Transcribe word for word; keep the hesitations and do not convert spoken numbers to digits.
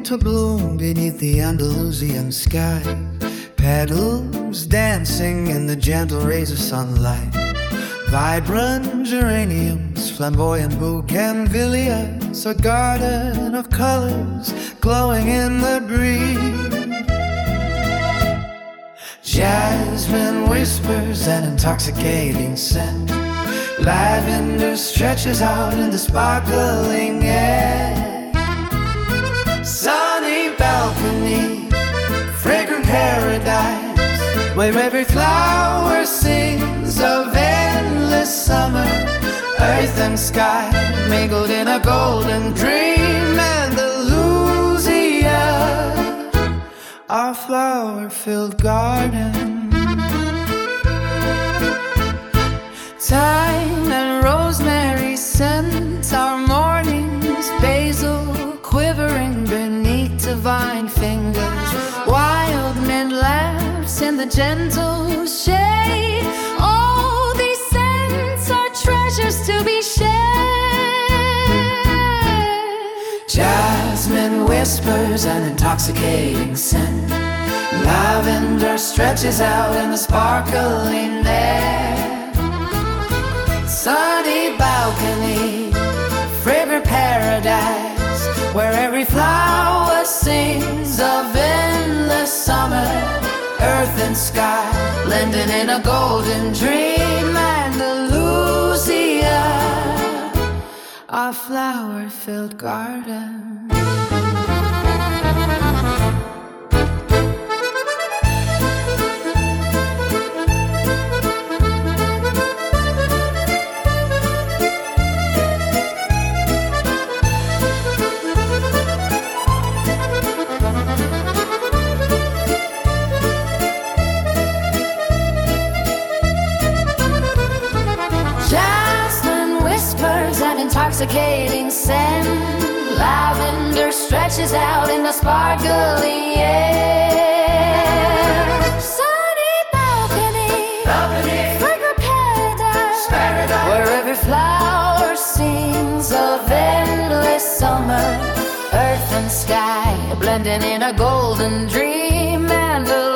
to bloom beneath the Andalusian sky. Petals dancing in the gentle rays of sunlight. Vibrant geraniums, flamboyant bougainvilleas, a garden of colors glowing in the breeze. Jasmine whispers an intoxicating scent. Lavender stretches out in the sparkling air. Sunny balcony, fragrant paradise, where every flower sings of endless summer. Earth and sky mingled in a golden dream. Andalusia, our flower-filled garden. Thyme and rosemary scent our mornings. Basil quivering beneath divine fingers. Wild mint laughs in the gentle shade. All these scents are treasures to be shared. Jasmine whispers an intoxicating scent. Lavender stretches out in the sparkling air. Sunny balcony, fragrant paradise, where every flower sings of endless summer. Earth and sky blending in a golden dream. Andalusia, our flower-filled garden. Intoxicating scent. Lavender stretches out in the sparkling air. Sunny balcony, balcony. Fragrant paradise, paradise, where every flower sings of endless summer. Earth and sky blending in a golden dream. And